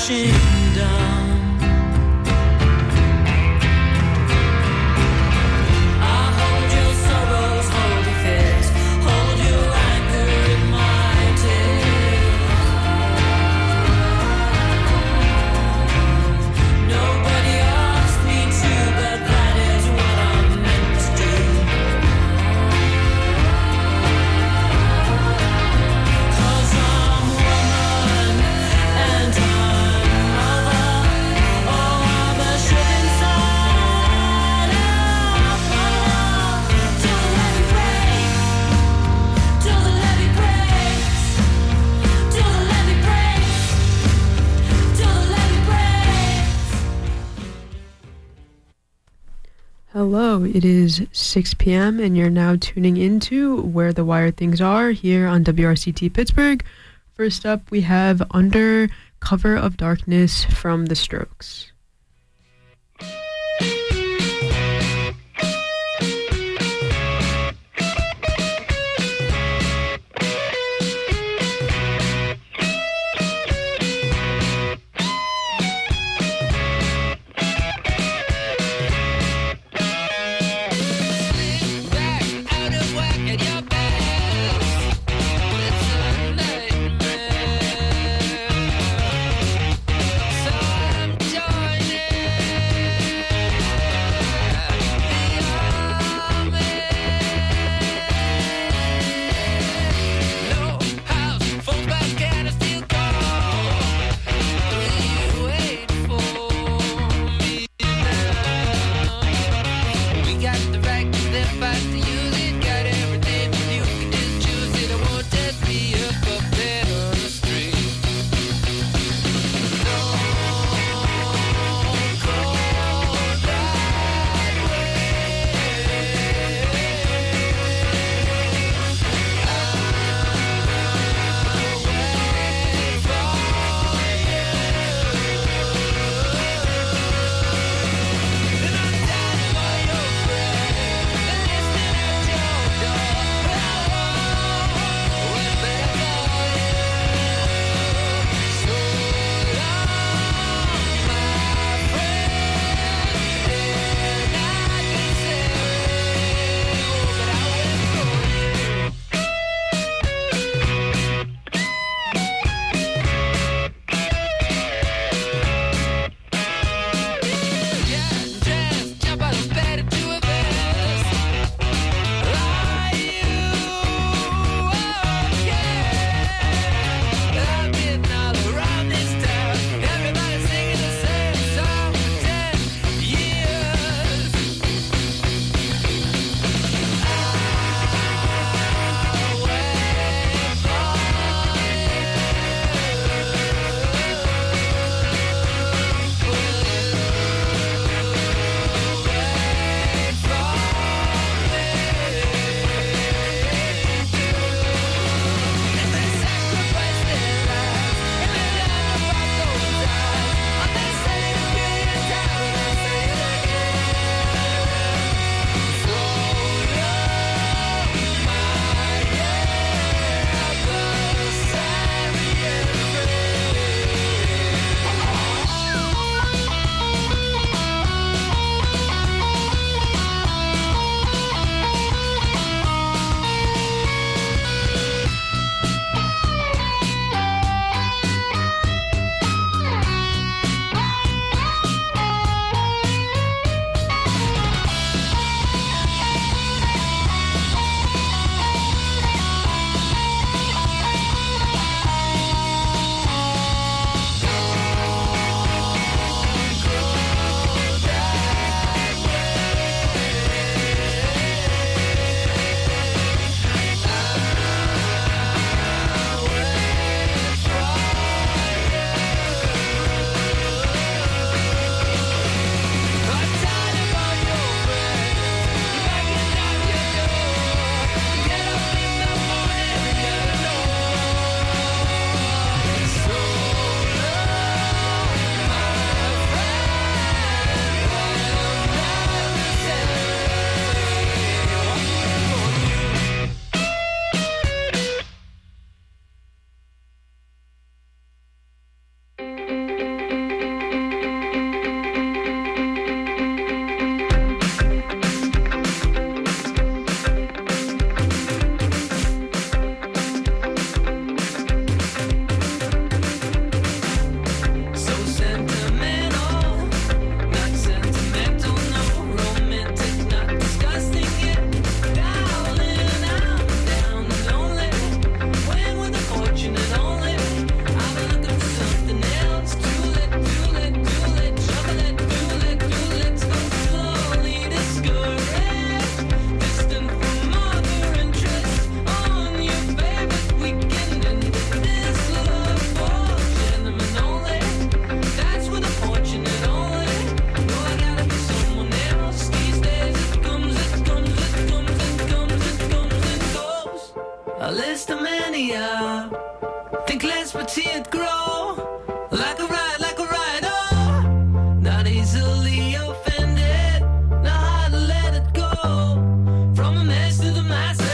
crashing down. Hello, it is 6 p.m. and you're now tuning into Where the Wire Things Are here on WRCT Pittsburgh. First up, we have Under Cover of Darkness from The Strokes. Joy a listomania. Think less but see it grow. Like a ride, oh. Not easily offended, not hard to let it go. From a mess to the masses.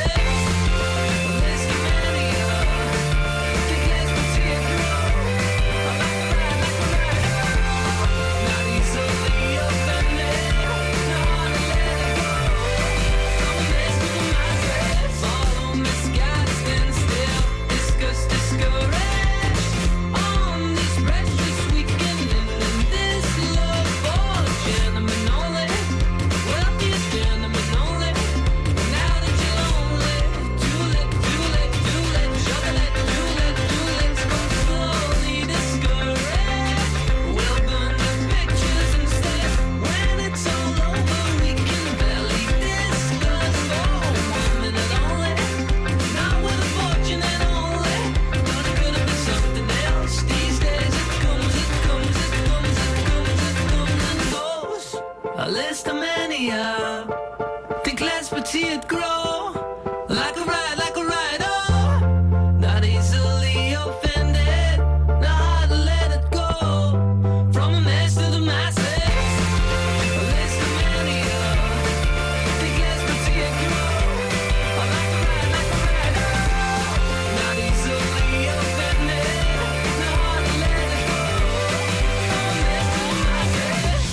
Think less but see it grow. Like a ride, oh. Not easily offended, not hard to let it go. From a mess to the masses. A listomania. Think less but see it grow. Like a ride, oh. Not easily offended, not hard to let it go. From a mess to the masses.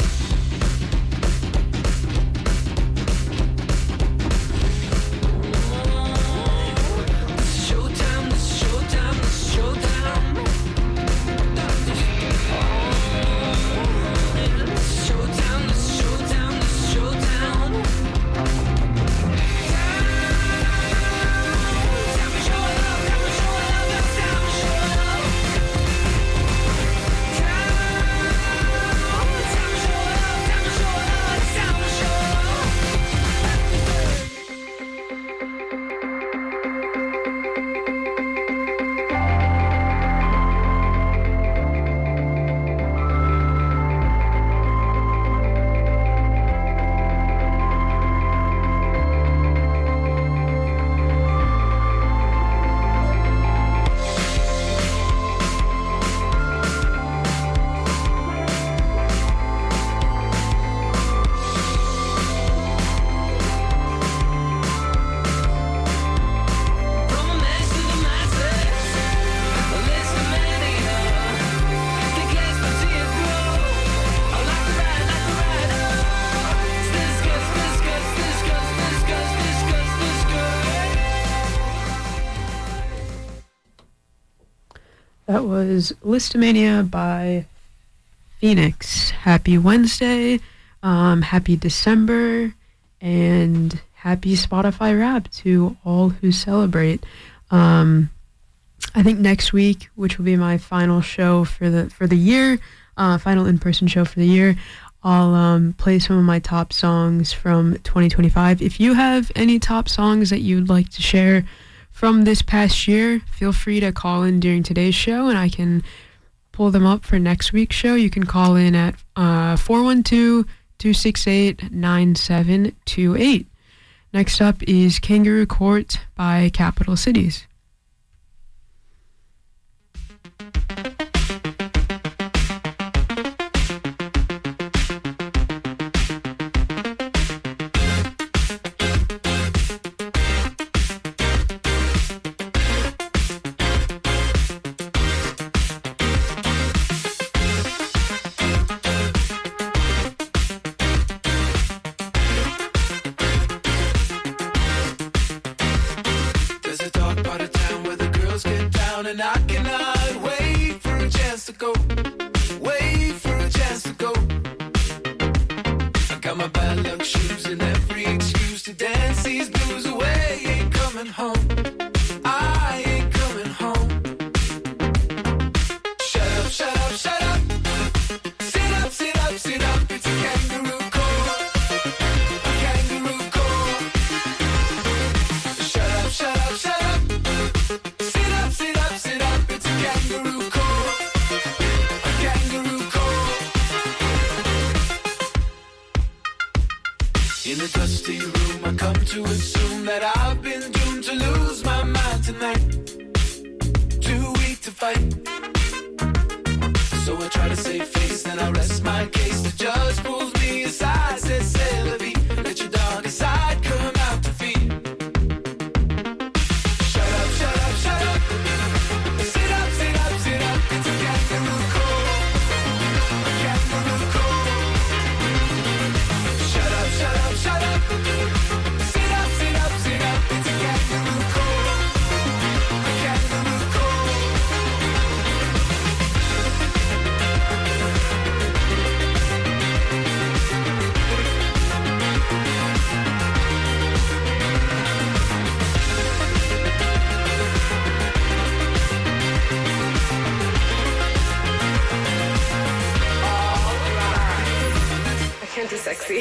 That was Listomania by Phoenix. Happy Wednesday, happy December, and happy Spotify Wrap to all who celebrate. I think next week, which will be my final show for the year, final in-person show for the year, I'll play some of my top songs from 2025. If you have any top songs that you'd like to share from this past year, feel free to call in during today's show and I can pull them up for next week's show. You can call in at 412-268-9728. Next up is Kangaroo Court by Capital Cities. In a dusty room, I come to assume that I've been doomed to lose my mind tonight. man, too weak to fight. So I try to save face and I rest my case. The judge pulls me aside, says, "C'est la vie, let your darker side come out to feed." Shut up, shut up, shut up. Sit up, sit up, sit up. It's a kangaroo call. A kangaroo call. Shut up, shut up, shut up. Sit up, sit up, sit up. It's a kangaroo call. A kangaroo call. I can't do sexy.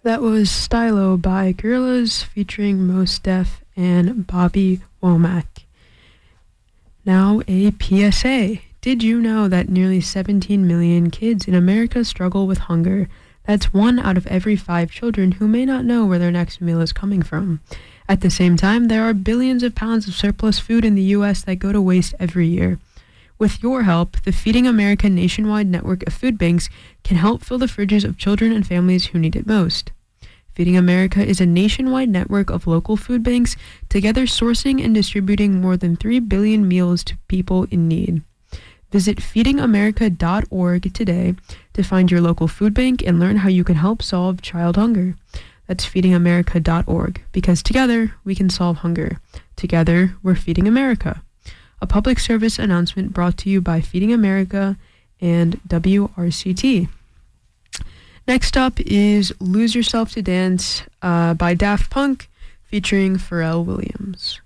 That was Stylo by Gorillaz featuring Mos Def and Bobby Womack. Now a PSA. Did you know that nearly 17 million kids in America struggle with hunger? That's 1 out of every 5 children who may not know where their next meal is coming from. At the same time, there are billions of pounds of surplus food in the U.S. that go to waste every year. With your help, the Feeding America nationwide network of food banks can help fill the fridges of children and families who need it most. Feeding America is a nationwide network of local food banks, together sourcing and distributing more than 3 billion meals to people in need. Visit feedingamerica.org today to find your local food bank and learn how you can help solve child hunger. That's feedingamerica.org, because together we can solve hunger. Together we're Feeding America. A public service announcement brought to you by Feeding America and WRCT. Next up is Lose Yourself to Dance by Daft Punk featuring Pharrell Williams.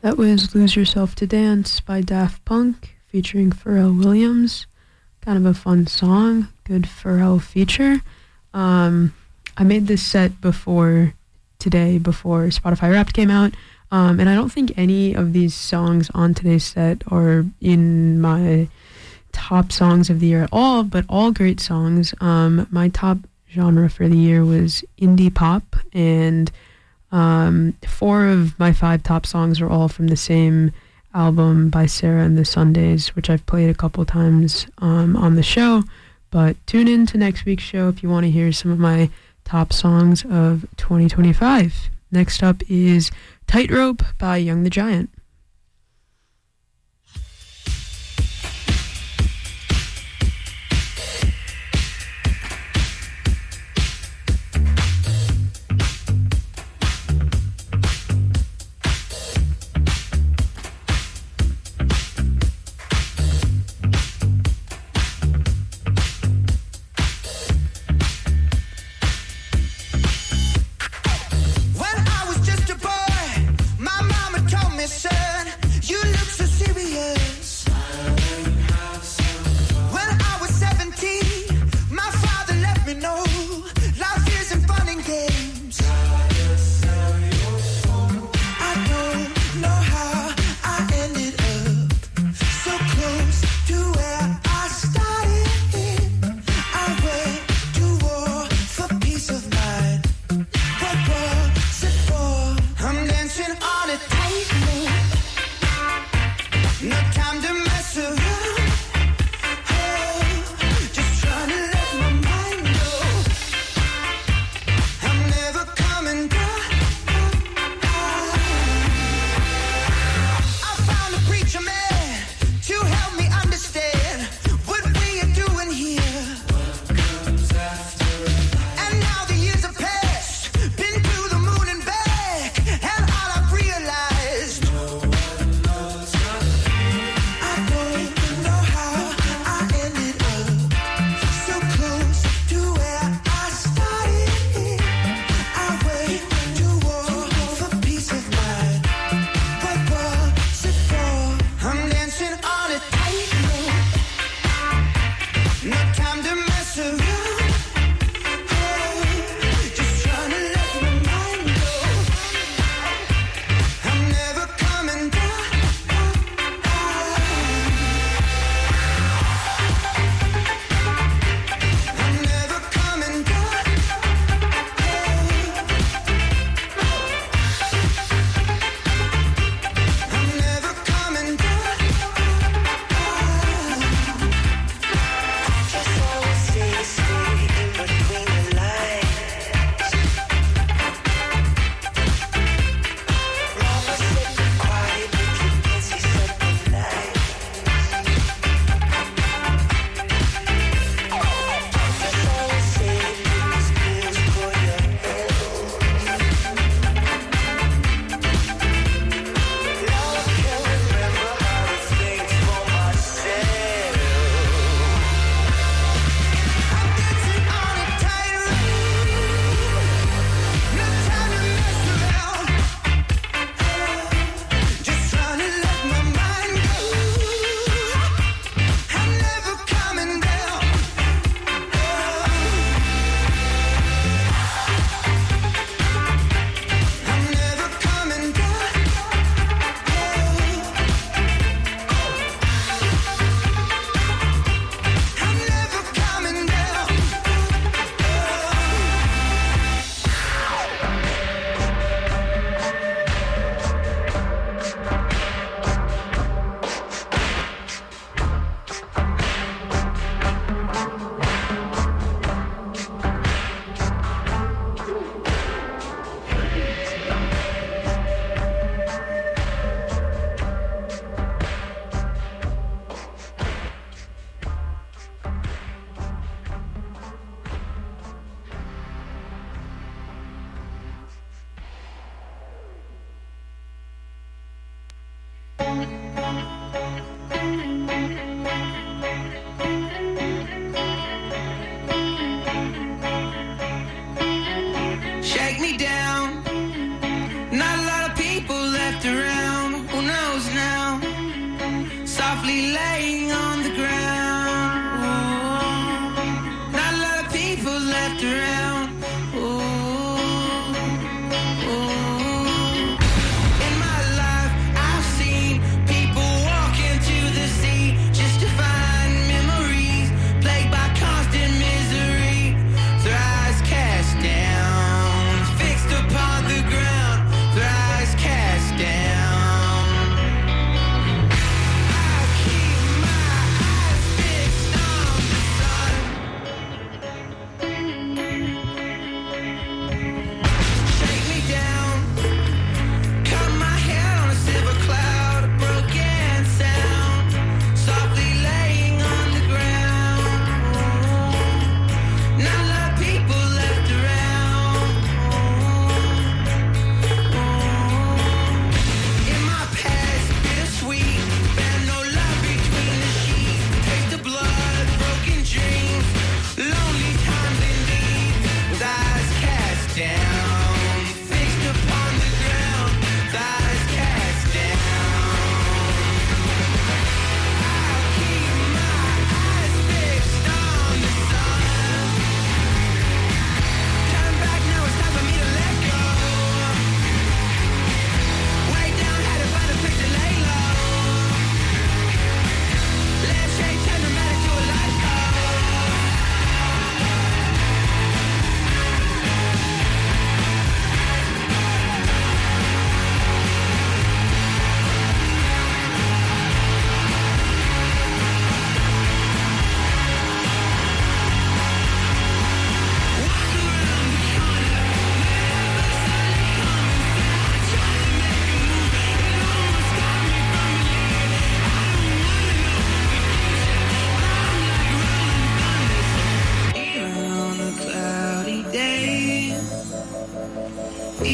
That was Lose Yourself to Dance by Daft Punk featuring Pharrell Williams. Kind of a fun song, good Pharrell feature. I made this set before Spotify Wrapped came out, and I don't think any of these songs on today's set are in my top songs of the year at all, but all great songs. My top genre for the year was indie pop, and 4 of my 5 top songs are all from the same album by Sarah and the Sundays, which I've played a couple times on the show. But tune in to next week's show if you want to hear some of my top songs of 2025. Next up is Tightrope by Young the Giant.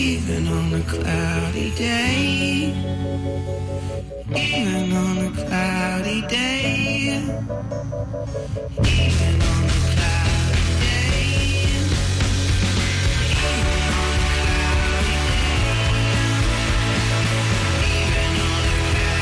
Even on a cloudy day, even on a cloudy day, even on a cloudy day, even on a cloudy day, even on a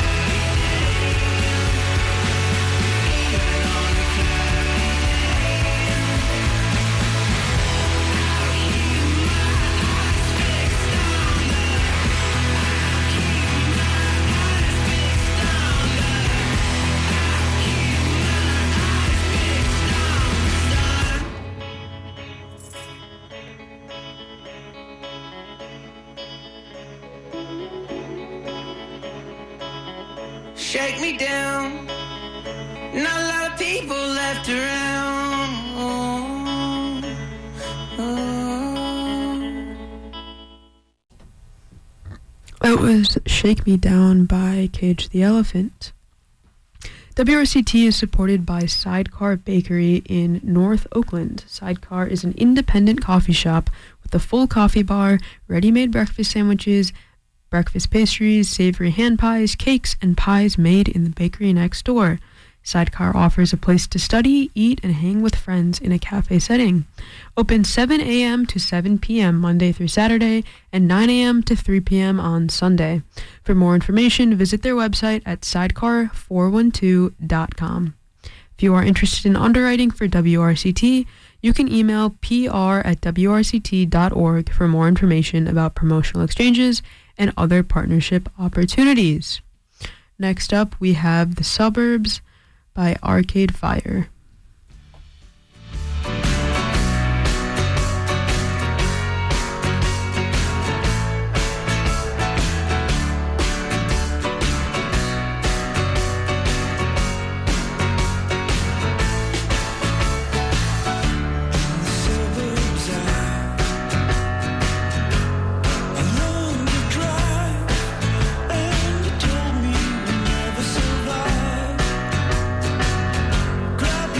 shake me down. Not a lot of people left around. That was Shake Me Down by Cage the Elephant. WRCT is supported by Sidecar Bakery in North Oakland. Sidecar is an independent coffee shop with a full coffee bar, ready-made breakfast sandwiches, breakfast pastries, savory hand pies, cakes, and pies made in the bakery next door. Sidecar offers a place to study, eat, and hang with friends in a cafe setting. Open 7 a.m. to 7 p.m. Monday through Saturday and 9 a.m. to 3 p.m. on Sunday. For more information, visit their website at sidecar412.com. If you are interested in underwriting for WRCT, you can email pr@wrct.org for more information about promotional exchanges and other partnership opportunities. Next up, we have The Suburbs by Arcade Fire. Grab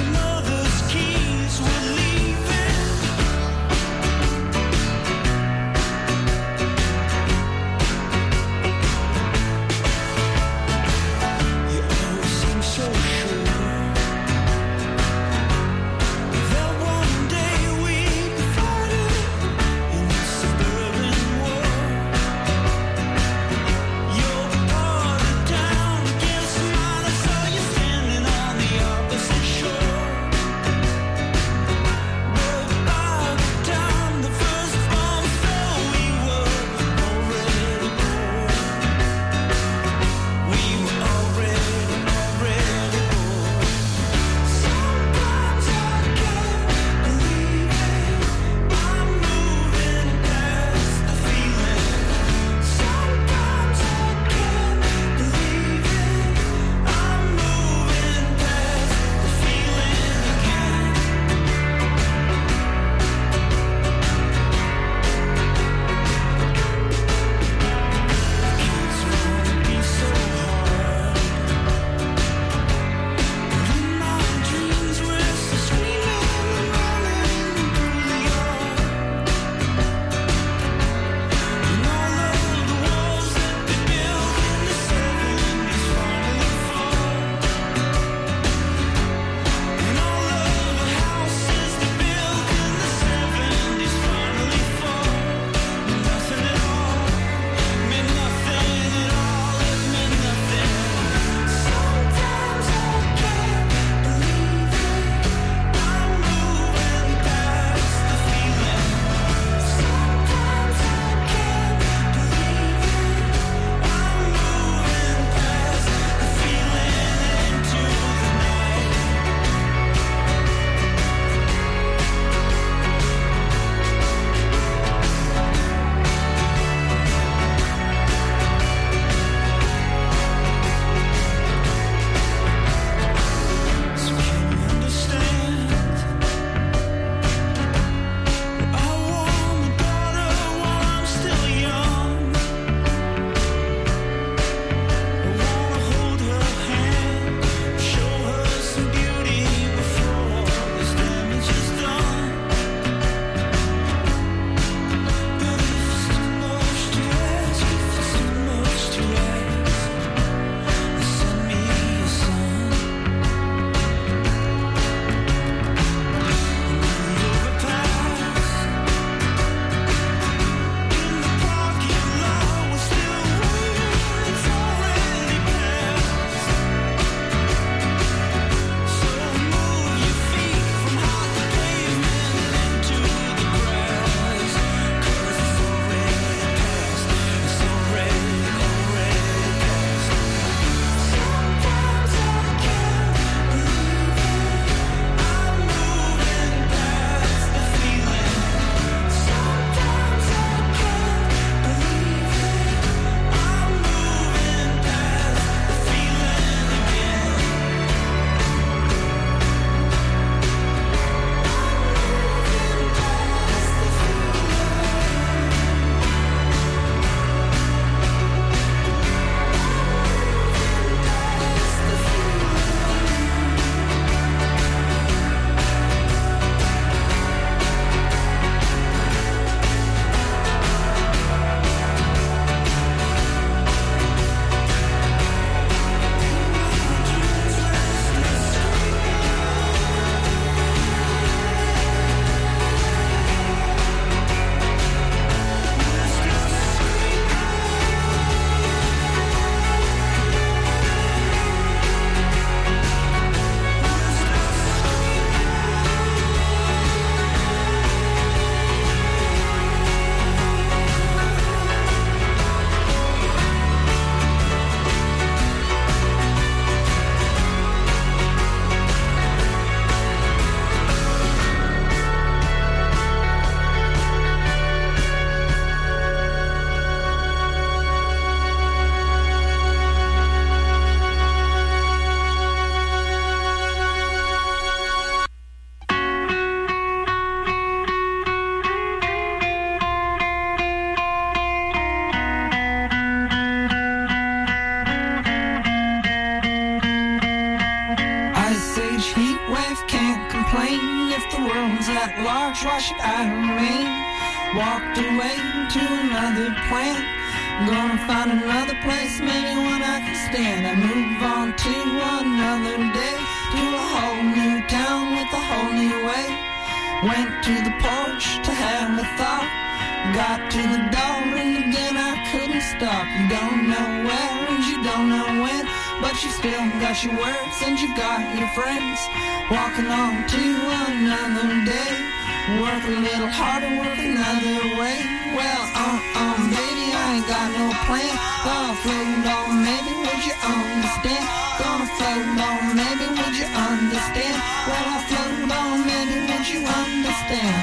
the world's at large, why should I remain? Walked away to another planet. Gonna find another place, maybe one I can stand. I move on to another day, to a whole new town with a whole new way. Went to the porch to have a thought. Got to the door and again I couldn't stop. You don't know where and you don't know when, but you still got your words and you got your friends. Walking on to another day. Work a little harder, work another way. Well, baby, I ain't got no plan. Gonna float on, maybe would you understand? Gonna float on, maybe would you understand? Well, I float on, maybe would you understand?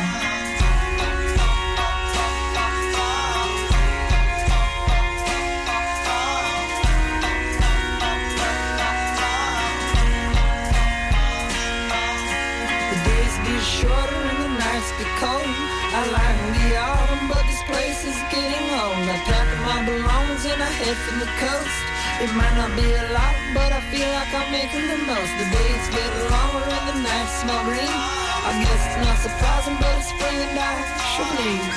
Shorter and the nights get cold. I like the autumn, but this place is getting old. I pack up my belongings and I head for the coast. It might not be a lot, but I feel like I'm making the most. The days get longer and the nights smell green. I guess it's not surprising, but it's spring and I should leave.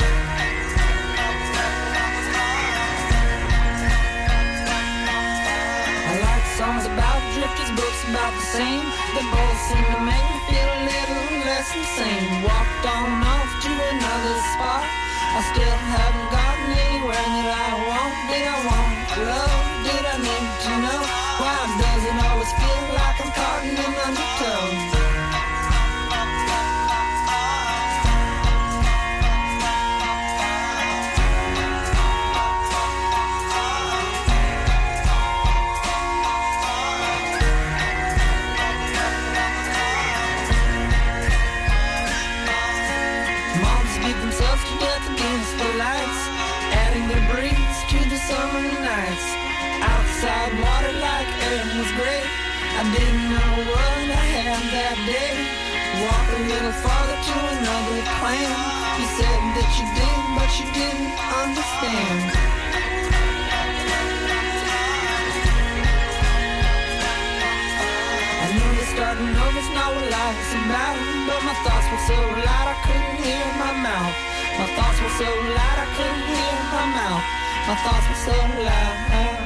I like songs about drifters, books about the same. They both seem to make me feel a little less insane. Walked on off to another spot. I still haven't gotten anywhere that I want. Did I want love? Did I need to know? Why does it always feel like I'm caught in an undertow? Summer nights, outside water like air was great. I didn't know what I had that day. Walk a little farther to another plan. You said that you did, but you didn't understand. I knew that starting over's not what life's about, but my thoughts were so loud I couldn't hear my mouth. My thoughts were so loud I couldn't hear my mouth. My thoughts were so loud.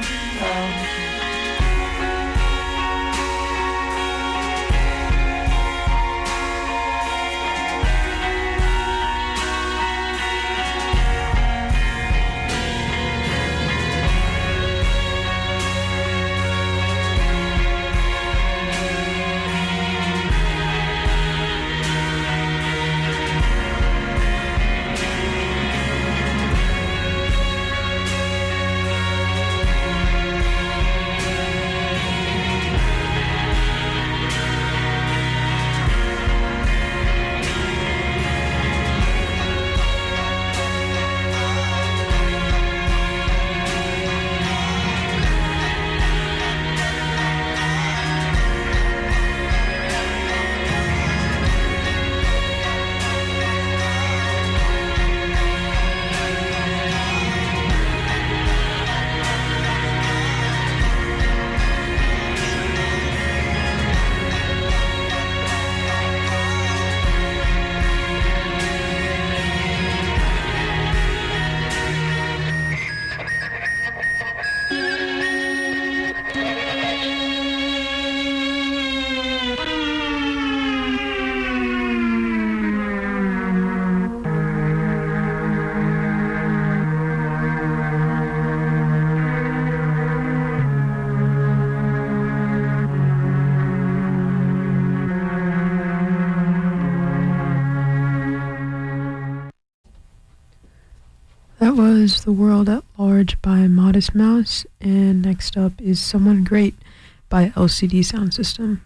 That was The World at Large by Modest Mouse, and next up is Someone Great by LCD Soundsystem.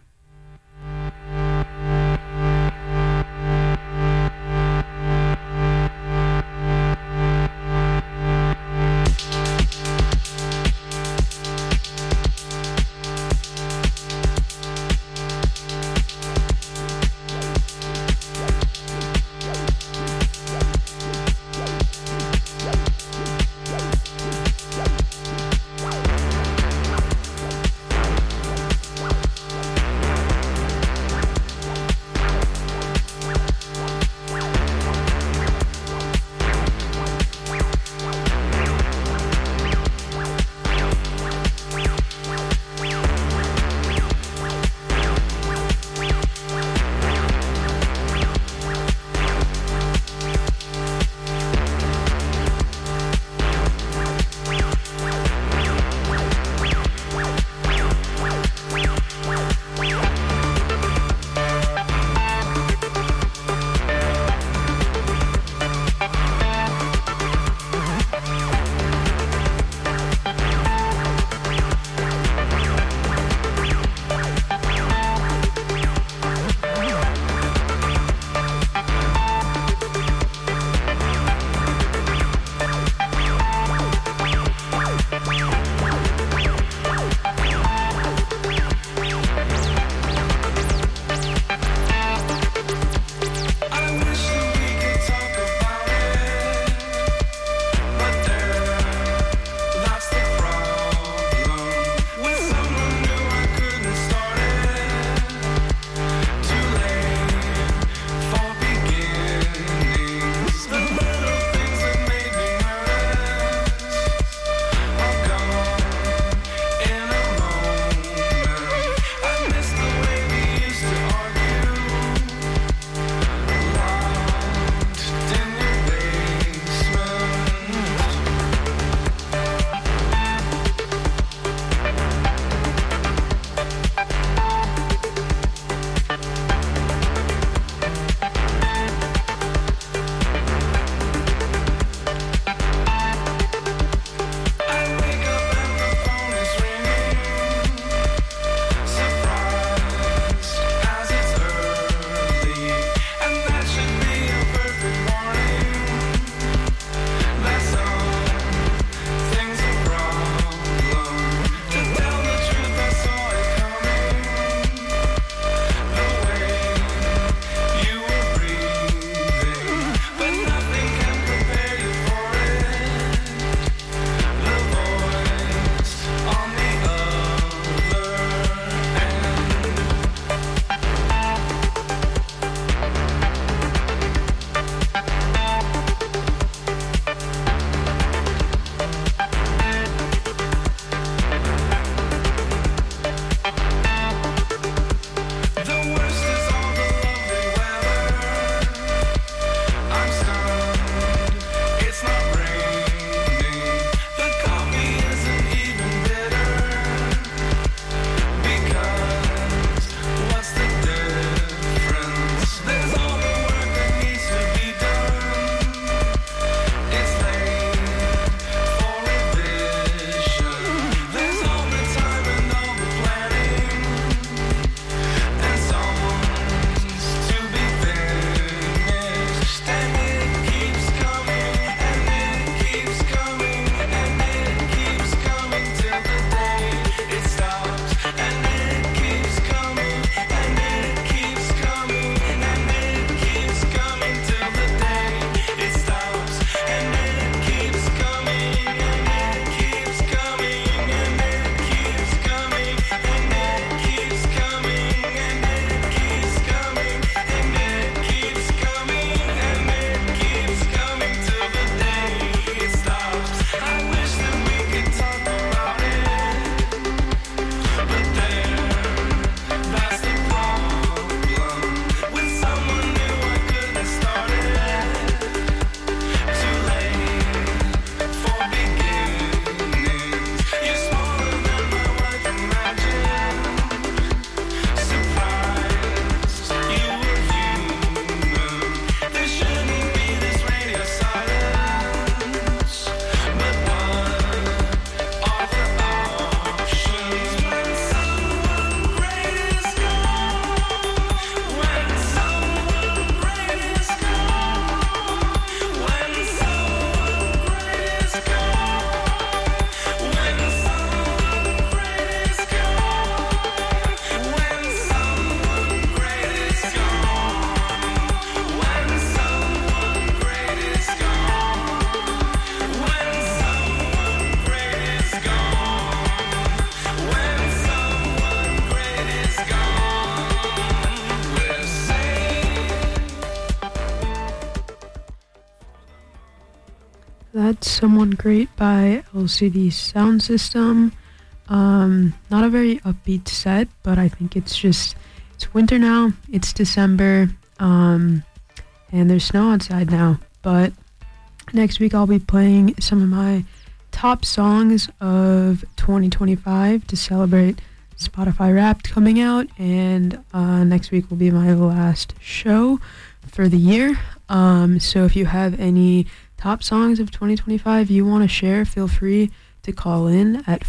That's Someone Great by LCD Sound System. Not a very upbeat set, but I think it's winter now, it's December, and there's snow outside now. But next week I'll be playing some of my top songs of 2025 to celebrate Spotify Wrapped coming out, and next week will be my last show for the year. So if you have any top songs of 2025 you want to share, feel free to call in at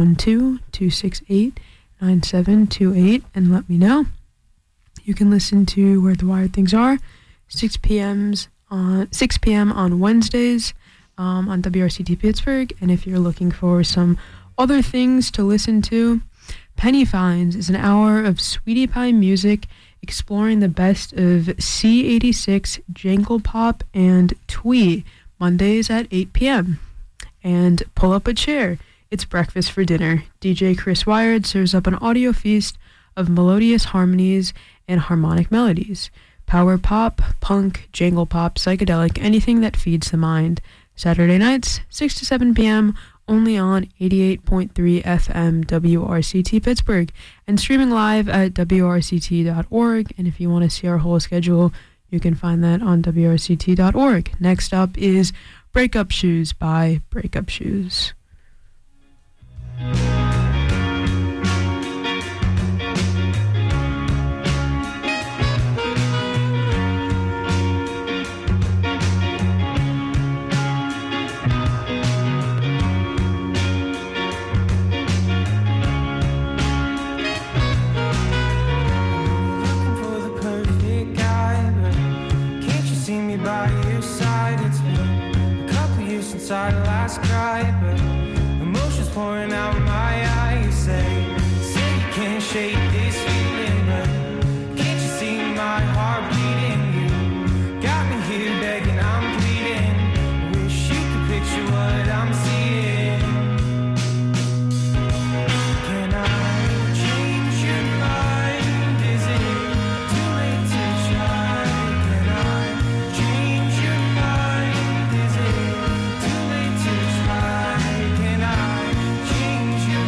412-268-9728 and let me know. You can listen to Where the Wired Things Are 6 p.m. on Wednesdays on WRCT Pittsburgh. And if you're looking for some other things to listen to, Penny Finds is an hour of Sweetie Pie music exploring the best of C86, Jangle Pop, and Twee, Mondays at 8 p.m. And Pull Up a Chair, it's breakfast for dinner. DJ Chris Wired serves up an audio feast of melodious harmonies and harmonic melodies. Power pop, punk, jangle pop, psychedelic, anything that feeds the mind. Saturday nights, 6 to 7 p.m., only on 88.3 FM WRCT Pittsburgh, and streaming live at WRCT.org. And if you want to see our whole schedule, you can find that on WRCT.org. Next up is Breakup Shoes by Breakup Shoes. I last cried, but emotions pouring out my eyes. You say you can't shake this feeling, but can't you see my heart bleeding? You got me here begging, I'm pleading. Wish you could picture what I'm seeing. Can I change your mind? Is it too late to try? Can I change your mind? Is it too late to try? Can I change your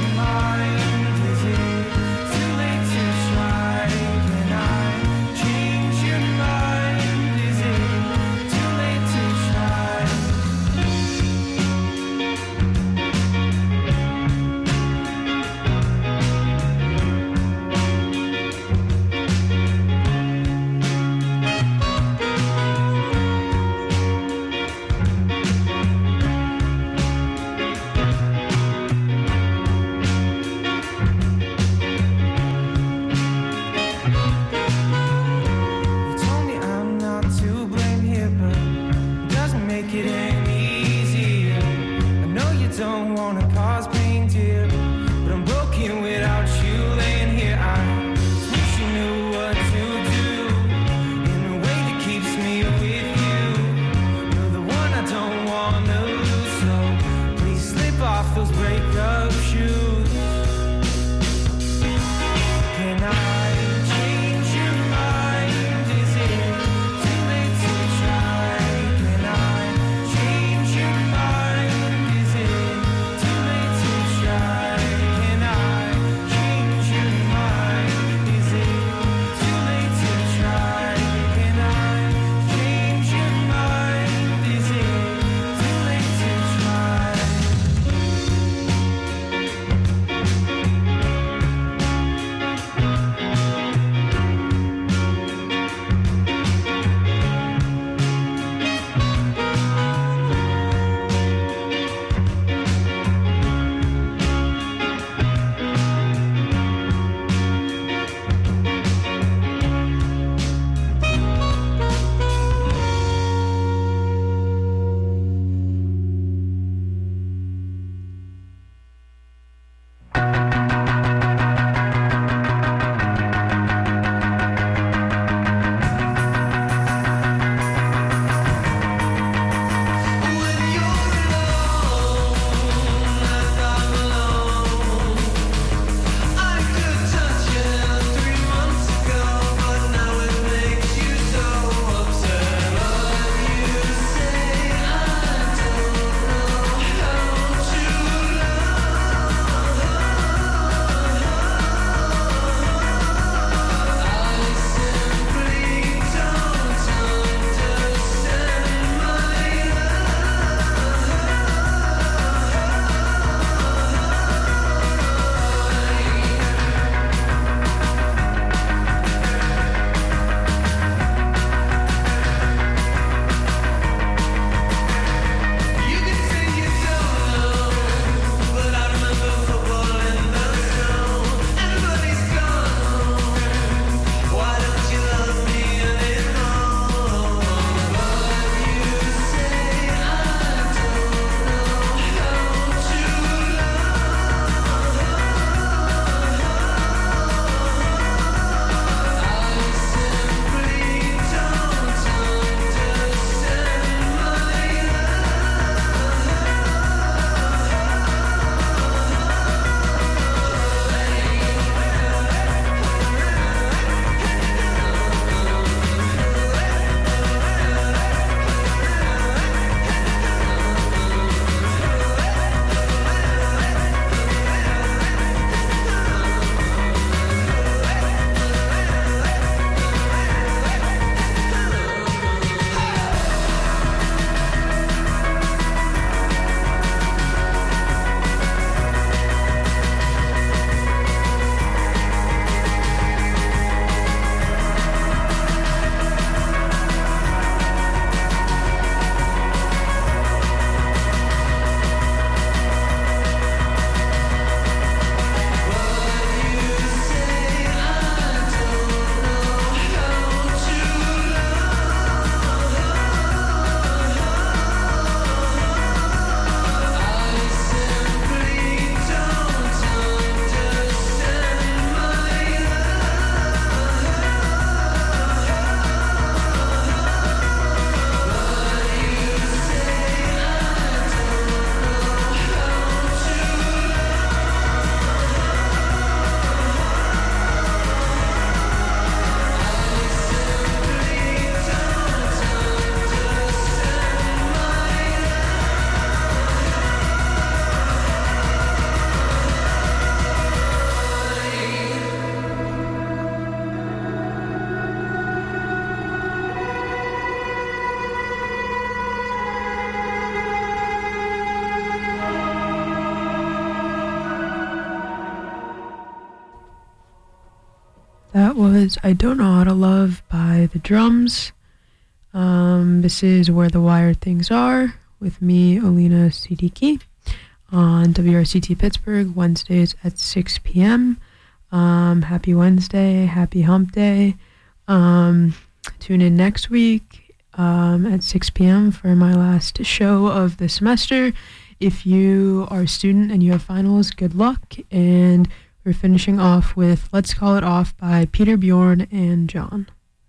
was I Don't Know How to Love by The Drums. This is Where the Wired Things Are with me, Alina Siddiqui, on WRCT Pittsburgh, Wednesdays at 6 p.m. Happy Wednesday, happy hump day. Tune in next week at 6 p.m. for my last show of the semester. If you are a student and you have finals, good luck. And we're finishing off with Let's Call It Off by Peter Bjorn and John.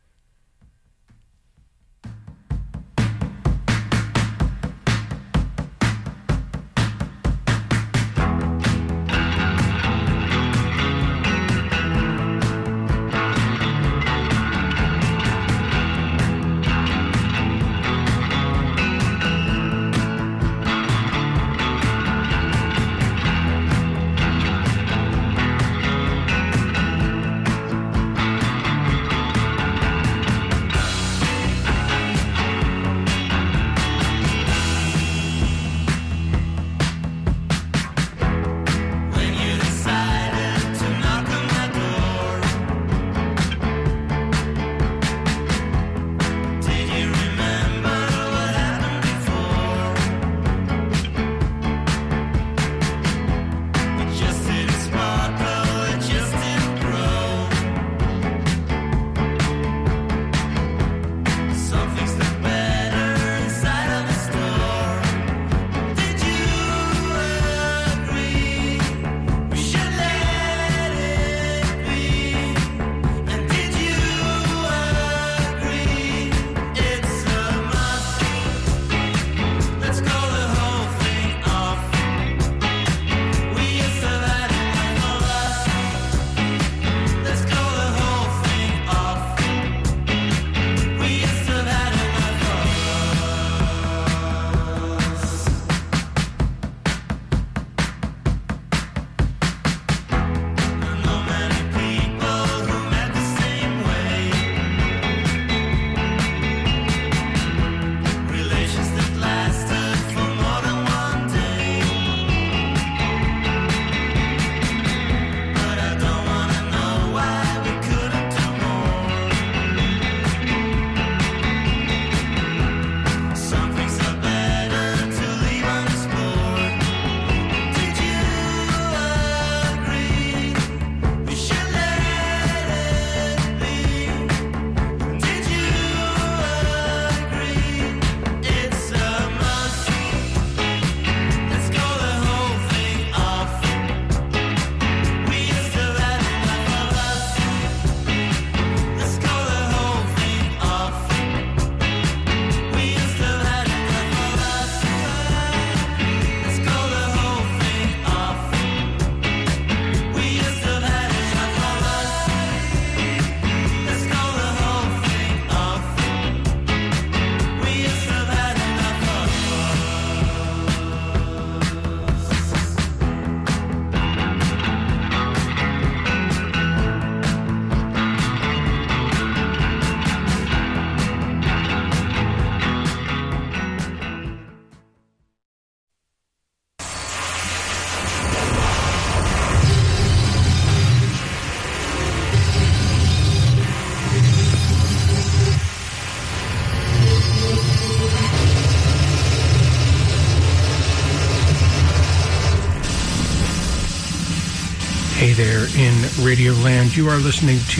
Hey there in Radioland. You are listening to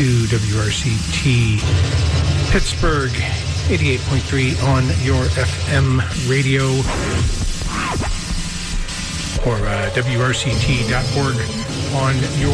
WRCT Pittsburgh 88.3 on your FM radio or WRCT.org on your